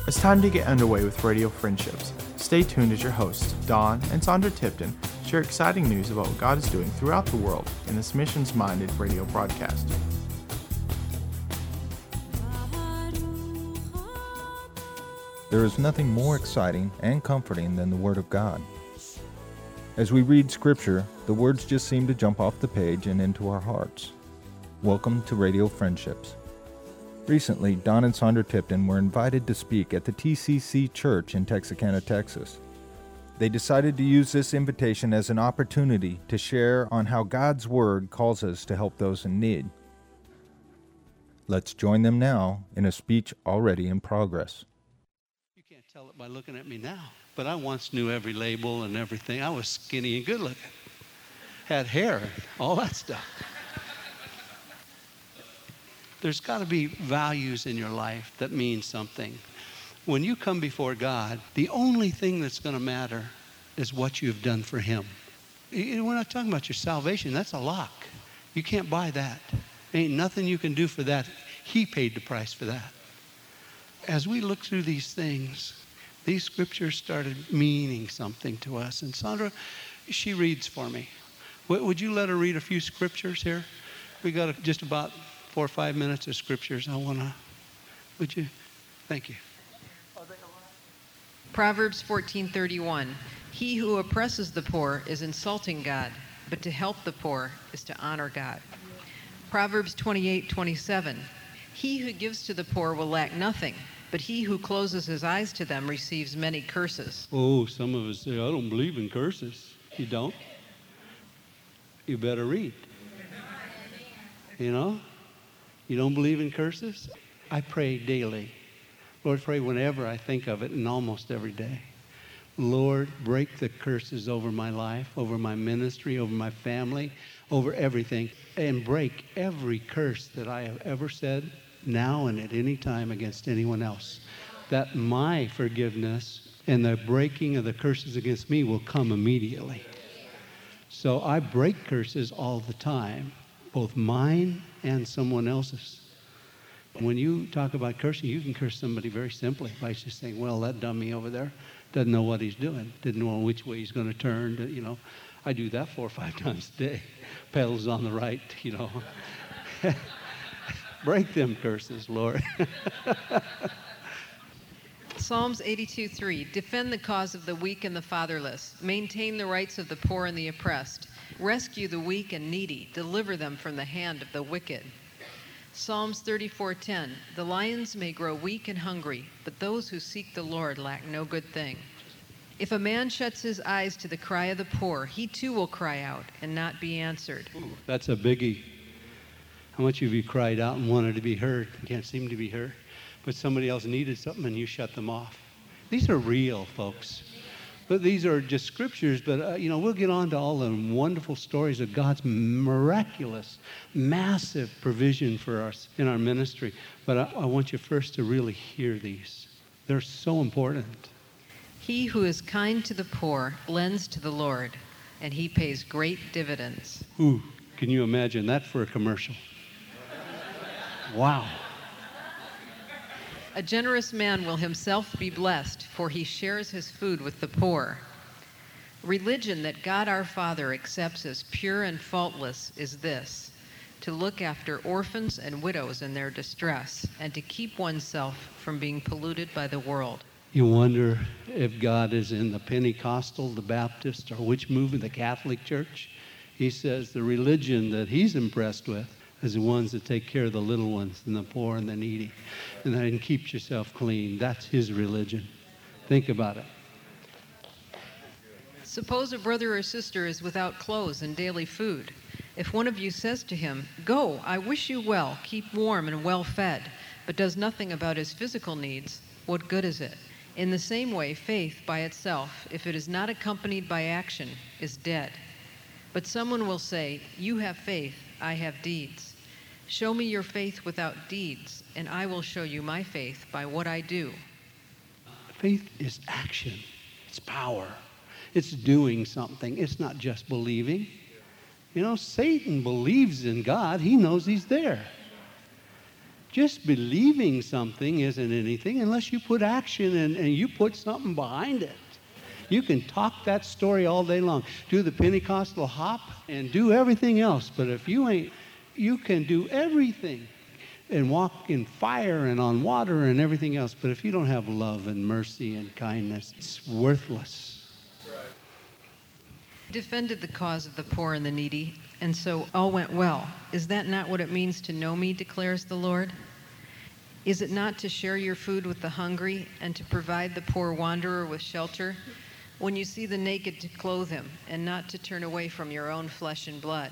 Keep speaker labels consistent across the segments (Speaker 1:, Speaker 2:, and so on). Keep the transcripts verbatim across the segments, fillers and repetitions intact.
Speaker 1: It's time to get underway with Radio Friendships. Stay tuned as your hosts, Don and Sandra Tipton, share exciting news about what God is doing throughout the world in this missions-minded radio broadcast.
Speaker 2: There is nothing more exciting and comforting than the Word of God. As we read Scripture, the words just seem to jump off the page and into our hearts. Welcome to Radio Friendships. Recently, Don and Sandra Tipton were invited to speak at the T C C Church in Texarkana, Texas. They decided to use this invitation as an opportunity to share on how God's Word calls us to help those in need. Let's join them now in a speech already in progress.
Speaker 3: You can't tell it by looking at me now, but I once knew every label and everything. I was skinny and good looking, had hair, all that stuff. There's got to be values in your life that mean something. When you come before God, the only thing that's going to matter is what you've done for Him. We're not talking about your salvation. That's a lock. You can't buy that. Ain't nothing you can do for that. He paid the price for that. As we look through these things, these scriptures started meaning something to us. And Sandra, she reads for me. Would you let her read a few scriptures here? We got just about four or five minutes of scriptures. I want to, would you? Thank you.
Speaker 4: Proverbs fourteen thirty-one. He who oppresses the poor is insulting God, but to help the poor is to honor God. Proverbs twenty-eight twenty-seven. He who gives to the poor will lack nothing, but he who closes his eyes to them receives many curses.
Speaker 3: Oh, some of us say, I don't believe in curses. You don't? You better read. You know? You don't believe in curses? I pray daily. Lord, pray whenever I think of it, and almost every day. Lord, break the curses over my life, over my ministry, over my family, over everything, and break every curse that I have ever said now and at any time against anyone else. That my forgiveness and the breaking of the curses against me will come immediately. So I break curses all the time, both mine and someone else's. When you talk about cursing, you can curse somebody very simply by just saying, well, that dummy over there doesn't know what he's doing, didn't know which way he's going to turn. You know, I do that four or five times a day. Pedals on the right, you know. Break them curses, Lord.
Speaker 4: Psalms eighty-two three. Defend the cause of the weak and the fatherless. Maintain the rights of the poor and the oppressed. Rescue the weak and needy. Deliver them from the hand of the wicked. Psalms thirty-four ten. The lions may grow weak and hungry, but those who seek the Lord lack no good thing. If a man shuts his eyes to the cry of the poor, he too will cry out and not be answered.
Speaker 3: Ooh, that's a biggie. How much of you cried out and wanted to be heard? You can't seem to be heard. But somebody else needed something and you shut them off. These are real, folks. But these are just scriptures, but, uh, you know, we'll get on to all the wonderful stories of God's miraculous, massive provision for us in our ministry. But I, I want you first to really hear these. They're so important.
Speaker 4: He who is kind to the poor lends to the Lord, and he pays great dividends.
Speaker 3: Ooh, can you imagine that for a commercial? Wow.
Speaker 4: A generous man will himself be blessed, for he shares his food with the poor. Religion that God our Father accepts as pure and faultless is this: to look after orphans and widows in their distress, and to keep oneself from being polluted by the world.
Speaker 3: You wonder if God is in the Pentecostal, the Baptist, or which movement, the Catholic Church. He says the religion that he's impressed with is the ones that take care of the little ones and the poor and the needy, and then keeps yourself clean. That's his religion. Think about it.
Speaker 4: Suppose a brother or sister is without clothes and daily food. If one of you says to him, "Go, I wish you well, keep warm and well fed," but does nothing about his physical needs, what good is it? In the same way, faith by itself, if it is not accompanied by action, is dead. But someone will say, "You have faith, I have deeds." Show me your faith without deeds, and I will show you my faith by what I do.
Speaker 3: Faith is action. It's power. It's doing something. It's not just believing. You know, Satan believes in God. He knows he's there. Just believing something isn't anything unless you put action and, and you put something behind it. You can talk that story all day long. Do the Pentecostal hop and do everything else. But if you ain't, you can do everything and walk in fire and on water and everything else. But if you don't have love and mercy and kindness, it's worthless.
Speaker 4: Defended the cause of the poor and the needy, and so all went well. Is that not what it means to know me, declares the Lord? Is it not to share your food with the hungry and to provide the poor wanderer with shelter? When you see the naked, to clothe him, and not to turn away from your own flesh and blood?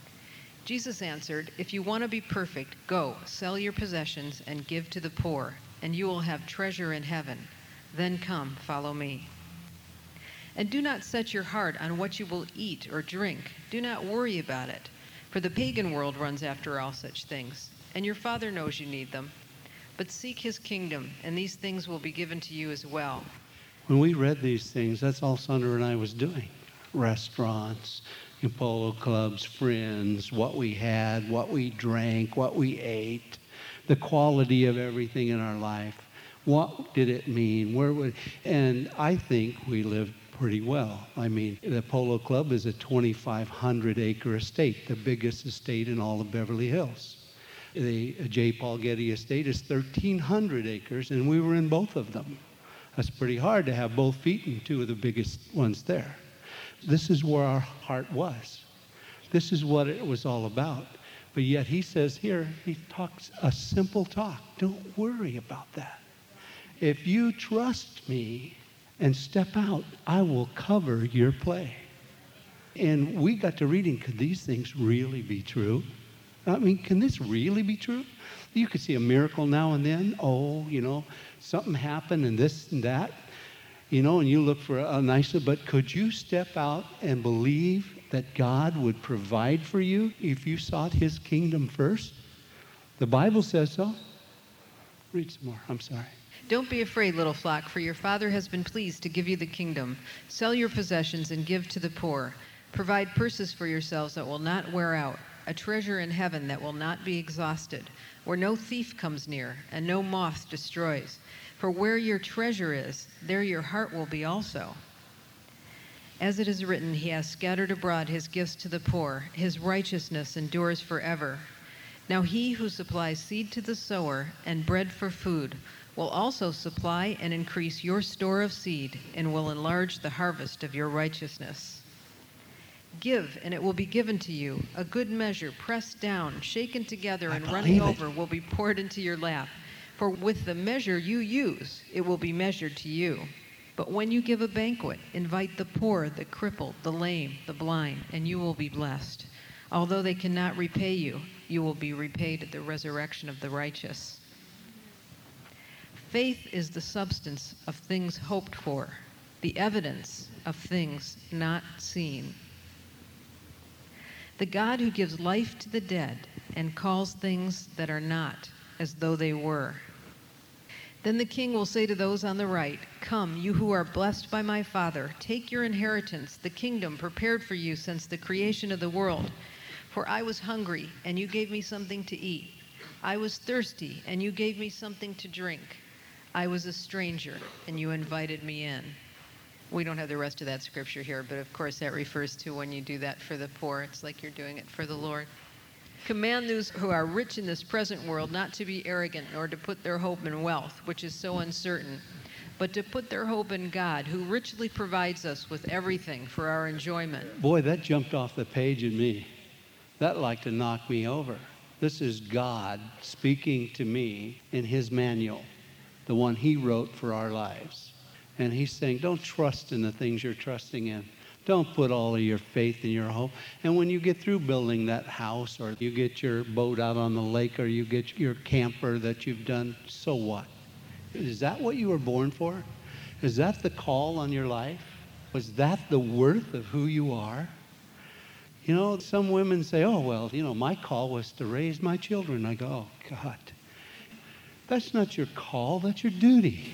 Speaker 4: Jesus answered, if you want to be perfect, go, sell your possessions and give to the poor, and you will have treasure in heaven. Then come, follow me. And do not set your heart on what you will eat or drink. Do not worry about it, for the pagan world runs after all such things, and your Father knows you need them. But seek his kingdom, and these things will be given to you as well.
Speaker 3: When we read these things, that's all Sandra and I was doing. Restaurants, polo clubs, friends, what we had, what we drank, what we ate, the quality of everything in our life. What did it mean? Where would? And I think we lived pretty well. I mean, the Polo Club is a twenty-five hundred acre estate, the biggest estate in all of Beverly Hills. The J. Paul Getty estate is thirteen hundred acres, and we were in both of them. That's pretty hard to have both feet in two of the biggest ones there. This is where our heart was. This is what it was all about. But yet he says here, he talks a simple talk. Don't worry about that. If you trust me and step out, I will cover your play. And we got to reading, could these things really be true? I mean, can this really be true? You could see a miracle now and then. Oh, you know, something happened and this and that. You know, and you look for a nicer, but could you step out and believe that God would provide for you if you sought his kingdom first? The Bible says so. Read some more. I'm sorry.
Speaker 4: Don't be afraid, little flock, for your Father has been pleased to give you the kingdom. Sell your possessions and give to the poor. Provide purses for yourselves that will not wear out, a treasure in heaven that will not be exhausted, where no thief comes near and no moth destroys. For where your treasure is, there your heart will be also. As it is written, he has scattered abroad his gifts to the poor. His righteousness endures forever. Now he who supplies seed to the sower and bread for food will also supply and increase your store of seed and will enlarge the harvest of your righteousness. Give, and it will be given to you. A good measure, pressed down, shaken together, and running over will be poured into your lap. For with the measure you use, it will be measured to you. But when you give a banquet, invite the poor, the crippled, the lame, the blind, and you will be blessed. Although they cannot repay you, you will be repaid at the resurrection of the righteous. Faith is the substance of things hoped for, the evidence of things not seen. The God who gives life to the dead and calls things that are not as though they were. Then the king will say to those on the right, come, you who are blessed by my Father, take your inheritance, the kingdom prepared for you since the creation of the world. For I was hungry, and you gave me something to eat. I was thirsty, and you gave me something to drink. I was a stranger, and you invited me in. We don't have the rest of that scripture here, but of course that refers to when you do that for the poor. It's like you're doing it for the Lord. Command those who are rich in this present world not to be arrogant, nor to put their hope in wealth, which is so uncertain, but to put their hope in God, who richly provides us with everything for our enjoyment.
Speaker 3: Boy, that jumped off the page in me. That like to knock me over. This is God speaking to me in his manual, the one he wrote for our lives. And he's saying, don't trust in the things you're trusting in. Don't put all of your faith in your hope. And when you get through building that house, or you get your boat out on the lake, or you get your camper that you've done, so what? Is that what you were born for? Is that the call on your life? Was that the worth of who you are? You know, some women say, oh, well, you know, my call was to raise my children. I go, oh, God, that's not your call, that's your duty.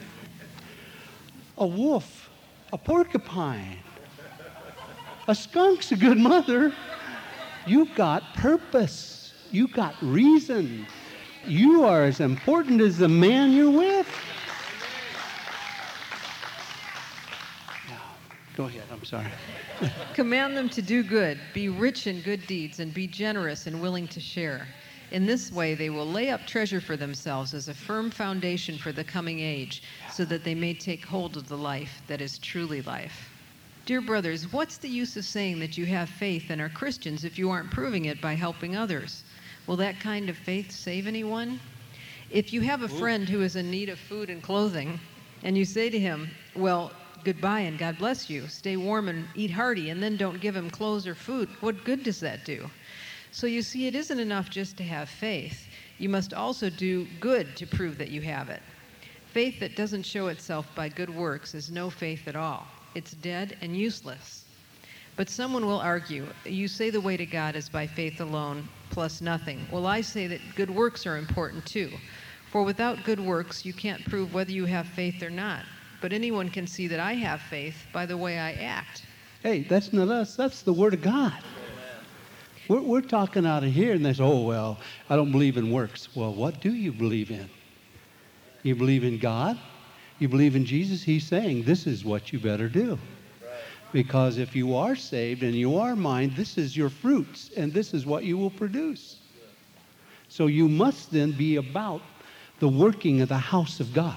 Speaker 3: A wolf, a porcupine, a skunk's a good mother. You got purpose. You got reason. You are as important as the man you're with. Yeah. Go ahead, I'm sorry.
Speaker 4: Command them to do good, be rich in good deeds, and be generous and willing to share. In this way, they will lay up treasure for themselves as a firm foundation for the coming age, so that they may take hold of the life that is truly life. Dear brothers, what's the use of saying that you have faith and are Christians if you aren't proving it by helping others? Will that kind of faith save anyone? If you have a friend who is in need of food and clothing, and you say to him, well, goodbye and God bless you, stay warm and eat hearty, and then don't give him clothes or food, what good does that do? So you see, it isn't enough just to have faith. You must also do good to prove that you have it. Faith that doesn't show itself by good works is no faith at all. It's dead and useless. But someone will argue, you say the way to God is by faith alone, plus nothing. Well, I say that good works are important too. For without good works, you can't prove whether you have faith or not. But anyone can see that I have faith by the way I act.
Speaker 3: Hey, that's not us. That's the Word of God. We're, we're talking out of here, and they say, oh, well, I don't believe in works. Well, what do you believe in? You believe in God? You believe in Jesus? He's saying this is what you better do. Because if you are saved and you are mine, this is your fruits, and this is what you will produce. So you must then be about the working of the house of God,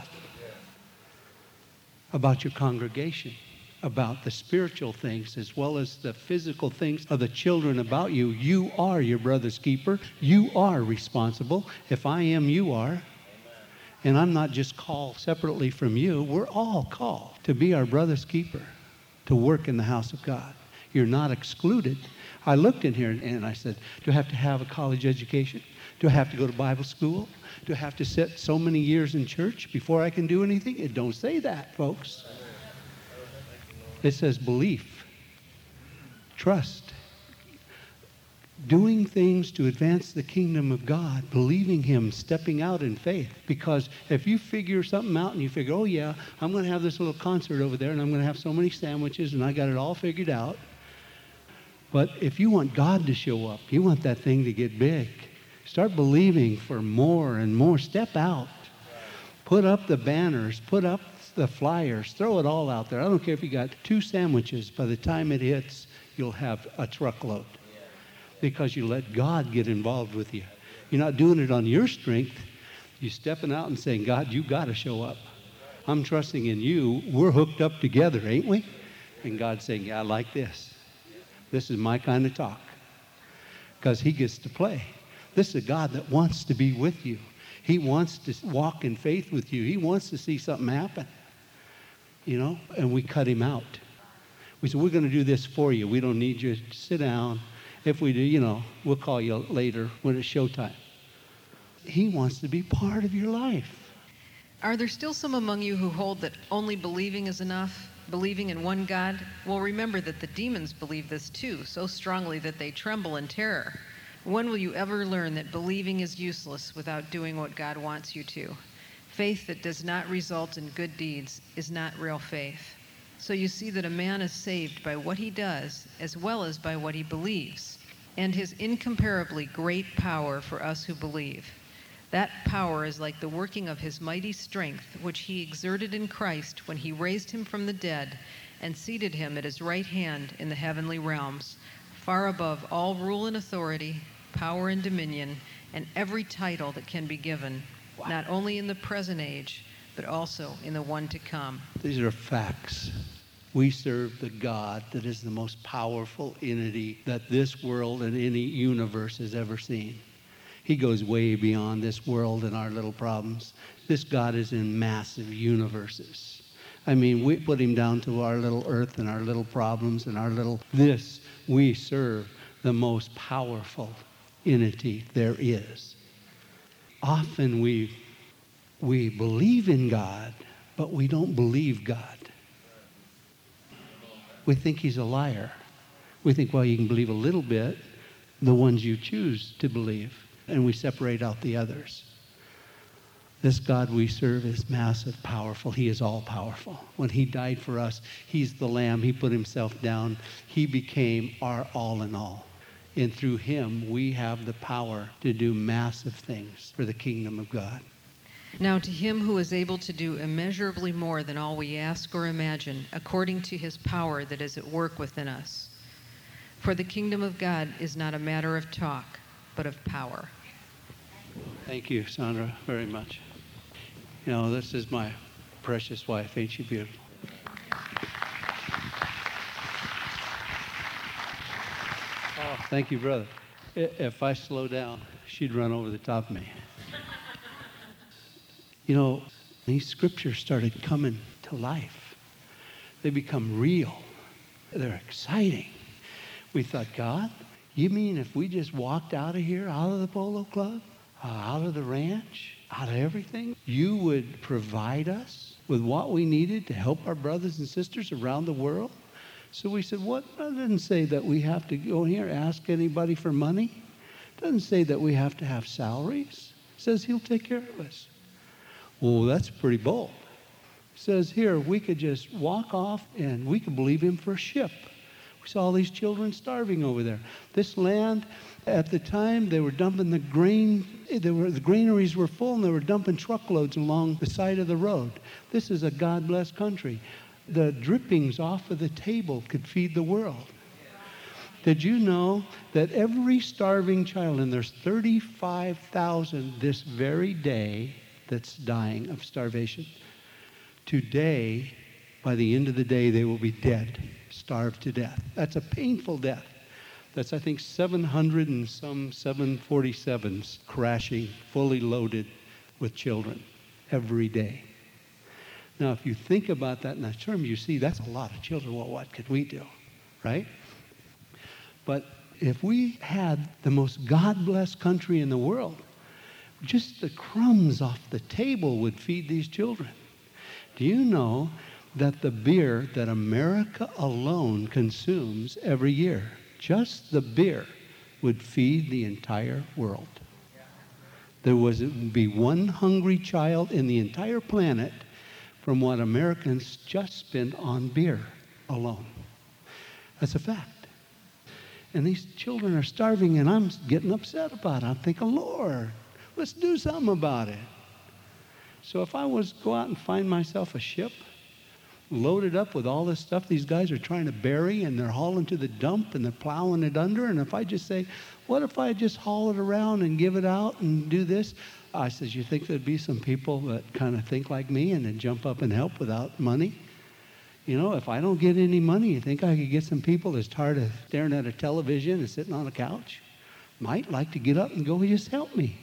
Speaker 3: about your congregation, about the spiritual things as well as the physical things of the children about you. You are your brother's keeper. You are responsible. If I am, you are. And I'm not just called separately from you. We're all called to be our brother's keeper, to work in the house of God. You're not excluded. I looked in here and I said, do I have to have a college education? Do I have to go to Bible school? Do I have to sit so many years in church before I can do anything? It don't say that, folks. It says belief, trust, doing things to advance the kingdom of God, believing Him, stepping out in faith. Because if you figure something out and you figure, oh yeah, I'm going to have this little concert over there and I'm going to have so many sandwiches and I got it all figured out. But if you want God to show up, you want that thing to get big, start believing for more and more. Step out. Put up the banners, put up the flyers, throw it all out there. I don't care if you got two sandwiches. By the time it hits, you'll have a truckload. Because you let God get involved with you. You're not doing it on your strength. You're stepping out and saying, God, you got to show up. I'm trusting in you. We're hooked up together, ain't we? And God's saying, yeah, I like this. This is my kind of talk. Because He gets to play. This is a God that wants to be with you. He wants to walk in faith with you. He wants to see something happen. You know, and we cut Him out. We said, we're going to do this for you. We don't need you to sit down. If we do, you know, we'll call you later when it's showtime. He wants to be part of your life.
Speaker 4: Are there still some among you who hold that only believing is enough? Believing in one God? Well, remember that the demons believe this too, so strongly that they tremble in terror. When will you ever learn that believing is useless without doing what God wants you to? Faith that does not result in good deeds is not real faith. So you see that a man is saved by what he does as well as by what he believes, and his incomparably great power for us who believe. That power is like the working of His mighty strength, which He exerted in Christ when He raised Him from the dead and seated Him at His right hand in the heavenly realms, far above all rule and authority, power and dominion, and every title that can be given, wow. Not only in the present age, but also in the one to come.
Speaker 3: These are facts. We serve the God that is the most powerful entity that this world and any universe has ever seen. He goes way beyond this world and our little problems. This God is in massive universes. I mean, we put Him down to our little earth and our little problems and our little this. We serve the most powerful entity there is. Often we we believe in God, but we don't believe God. We think He's a liar. We think, well, you can believe a little bit, the ones you choose to believe, and we separate out the others. This God we serve is massive, powerful. He is all-powerful. When He died for us, He's the Lamb. He put Himself down. He became our all in all. And through him, we have the power to do massive things for the kingdom of God.
Speaker 4: Now to him who is able to do immeasurably more than all we ask or imagine, according to his power that is at work within us. For the kingdom of God is not a matter of talk, but of power.
Speaker 3: Thank you, Sandra, very much. You know, this is my precious wife. Ain't she beautiful? Oh, thank you, brother. If I slow down, she'd run over the top of me. You know, these scriptures started coming to life. They become real. They're exciting. We thought, God, you mean if we just walked out of here, out of the polo club, uh, out of the ranch, out of everything, you would provide us with what we needed to help our brothers and sisters around the world? So we said, what? It doesn't say that we have to go here, ask anybody for money. It doesn't say that we have to have salaries. It says he'll take care of us. Well, that's pretty bold. It says here, we could just walk off and we could believe him for a ship. We saw all these children starving over there. This land, at the time, they were dumping the grain. They were, the granaries were full, and they were dumping truckloads along the side of the road. This is a God-blessed country. The drippings off of the table could feed the world. Did you know that every starving child, and there's thirty-five thousand this very day that's dying of starvation, today, by the end of the day, they will be dead, starved to death. That's a painful death. That's, I think, seven hundred and some seven forty-sevens crashing, fully loaded with children every day. Now, if you think about that in that term, you see that's a lot of children. Well, what could we do, right? But if we had the most God-blessed country in the world, just the crumbs off the table would feed these children. Do you know that the beer that America alone consumes every year, just the beer, would feed the entire world? There was, it would be one hungry child in the entire planet from what Americans just spend on beer alone. That's a fact. And these children are starving, and I'm getting upset about it. I'm thinking, Lord, let's do something about it. So if I was to go out and find myself a ship loaded up with all this stuff these guys are trying to bury, and they're hauling to the dump, and they're plowing it under, and if I just say, what if I just haul it around and give it out and do this? I says, you think there'd be some people that kind of think like me and then jump up and help without money? You know, if I don't get any money, you think I could get some people that's tired of staring at a television and sitting on a couch? Might like to get up and go, just help me.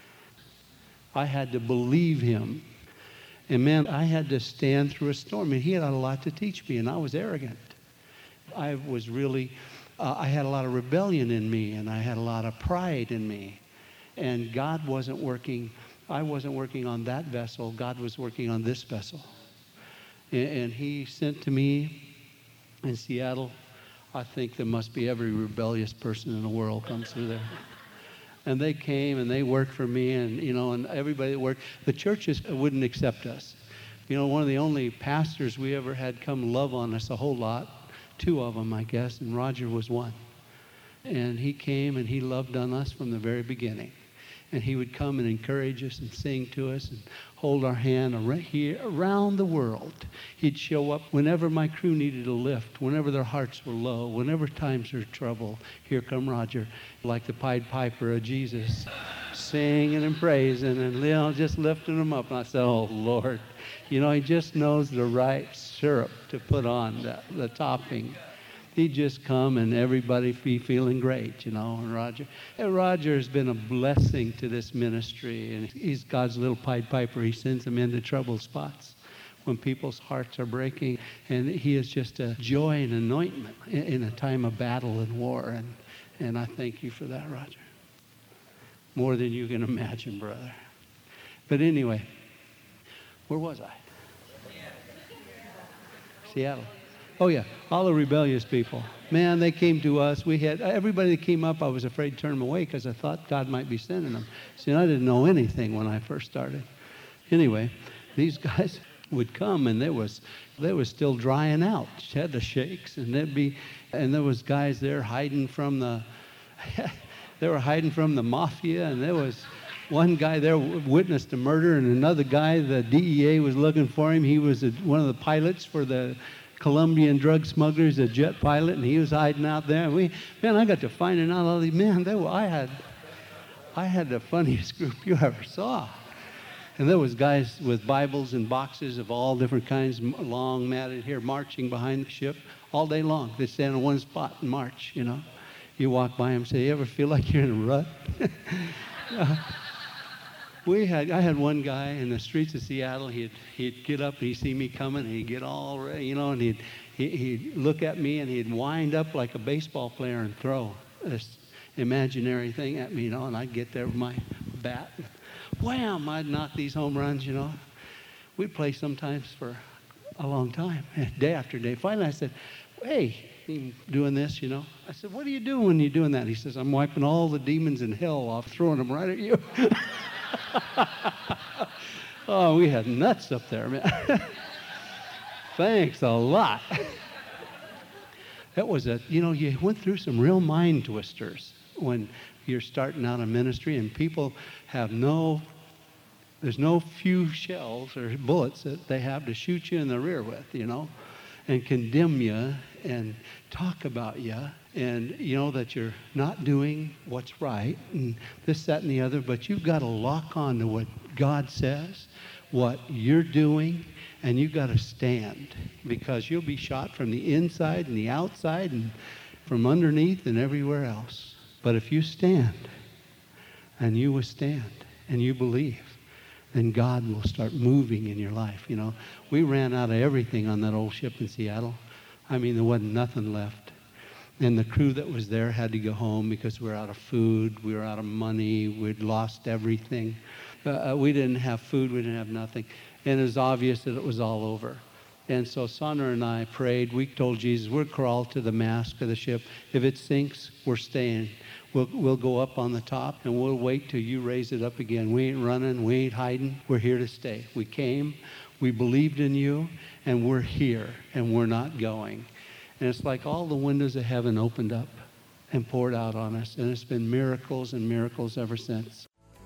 Speaker 3: I had to believe him. And man, I had to stand through a storm. And he had a lot to teach me, and I was arrogant. I was really, uh, I had a lot of rebellion in me, and I had a lot of pride in me. And God wasn't working, I wasn't working on that vessel. God was working on this vessel. And, and he sent to me in Seattle, I think there must be every rebellious person in the world comes through there. And they came and they worked for me, and you know, and everybody that worked. The churches wouldn't accept us. You know, one of the only pastors we ever had come love on us a whole lot, two of them, I guess, and Roger was one. And he came and he loved on us from the very beginning. And he would come and encourage us and sing to us and hold our hand around, here, around the world. He'd show up whenever my crew needed a lift, whenever their hearts were low, whenever times were trouble. Here come Roger, like the Pied Piper of Jesus, singing and praising and, you know, just lifting them up. And I said, oh, Lord. You know, he just knows the right syrup to put on, the, the topping. He'd just come and everybody be feeling great, you know, and Roger. And Roger has been a blessing to this ministry, and he's God's little Pied Piper. He sends them into troubled spots when people's hearts are breaking, and he is just a joy and anointment in, in a time of battle and war, and, and I thank you for that, Roger. More than you can imagine, brother. But anyway, where was I? Seattle. Oh, yeah, all the rebellious people. Man, they came to us. We had, everybody that came up, I was afraid to turn them away because I thought God might be sending them. See, I didn't know anything when I first started. Anyway, these guys would come, and they was, they was still drying out. Had the shakes, and there'd be, and there was guys there hiding from the, they were hiding from the mafia, and there was one guy there witnessed a murder, and another guy, the D E A was looking for him. He was a, one of the pilots for the Colombian drug smugglers, a jet pilot, and he was hiding out there. And we, man, I got to finding out all these, man, they were, I had, I had the funniest group you ever saw. And there was guys with Bibles and boxes of all different kinds, long, matted hair, marching behind the ship all day long. They stand in one spot and march, you know. You walk by them and say, you ever feel like you're in a rut? uh, we had, I had one guy in the streets of Seattle. He'd, he'd get up and he'd see me coming and he'd get all ready, you know, and he'd, he, he'd look at me and he'd wind up like a baseball player and throw this imaginary thing at me, you know, and I'd get there with my bat. Wham! I'd knock these home runs, you know. We'd play sometimes for a long time, day after day. Finally, I said, hey, you doing this, you know? I said, what are you doing when you're doing that? He says, I'm wiping all the demons in hell off, throwing them right at you. Oh, we had nuts up there, man. Thanks a lot. That was a, you know, you went through some real mind twisters when you're starting out in ministry, and people have no, there's no few shells or bullets that they have to shoot you in the rear with, you know, and condemn you and talk about you, and you know that you're not doing what's right and this, that, and the other, but you've got to lock on to what God says, what you're doing, and you've got to stand, because you'll be shot from the inside and the outside and from underneath and everywhere else. But if you stand and you withstand and you believe, then God will start moving in your life, you know. We ran out of everything on that old ship in Seattle. I mean, there wasn't nothing left. And the crew that was there had to go home because we were out of food, we were out of money, we'd lost everything. Uh, we didn't have food, we didn't have nothing. And it was obvious that it was all over. And so Sandra and I prayed. We told Jesus, we'll crawl to the mast of the ship. If it sinks, we're staying. We'll, we'll go up on the top, and we'll wait till you raise it up again. We ain't running, we ain't hiding. We're here to stay. We came, we believed in you, and we're here, and we're not going. And it's like all the windows of heaven opened up and poured out on us, and it's been miracles and miracles ever since.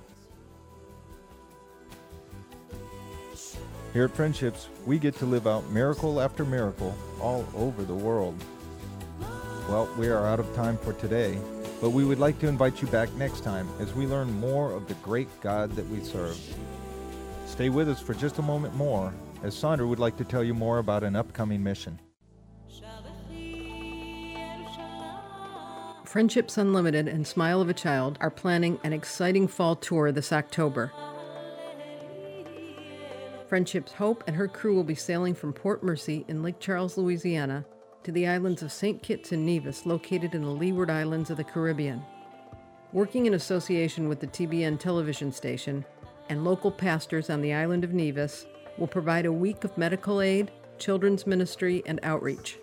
Speaker 2: Here at Friendships, we get to live out miracle after miracle all over the world. Well, we are out of time for today, but we would like to invite you back next time as we learn more of the great God that we serve. Stay with us for just a moment more, as Sandra would like to tell you more about an upcoming mission.
Speaker 4: Friendships Unlimited and Smile of a Child are planning an exciting fall tour this October. Friendships Hope and her crew will be sailing from Port Mercy in Lake Charles, Louisiana, to the islands of Saint Kitts and Nevis, located in the Leeward Islands of the Caribbean. Working in association with the T B N television station and local pastors on the island of Nevis, will provide a week of medical aid, children's ministry, and outreach.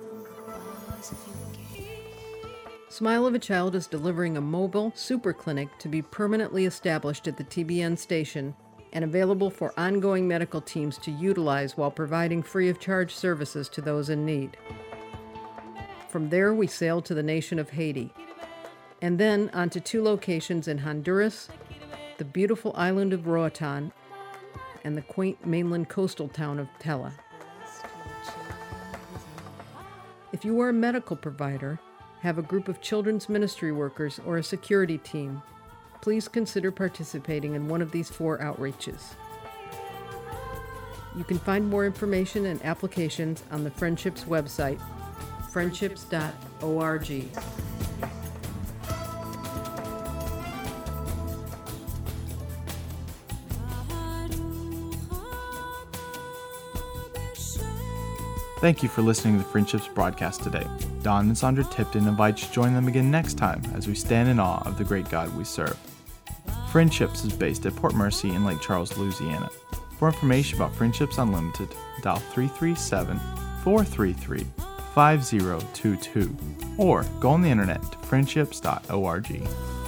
Speaker 4: Smile of a Child is delivering a mobile super clinic to be permanently established at the T B N station and available for ongoing medical teams to utilize while providing free of charge services to those in need. From there, we sailed to the nation of Haiti, and then on to two locations in Honduras, the beautiful island of Roatan, and the quaint mainland coastal town of Tela. If you are a medical provider, have a group of children's ministry workers, or a security team, please consider participating in one of these four outreaches. You can find more information and applications on the Friendships website, friendships dot org.
Speaker 1: Thank you for listening to the Friendships broadcast today. Don and Sandra Tipton invite you to join them again next time as we stand in awe of the great God we serve. Friendships is based at Port Mercy in Lake Charles, Louisiana. For information about Friendships Unlimited, dial three three seven, four three three, five zero two two or go on the internet to friendships dot org.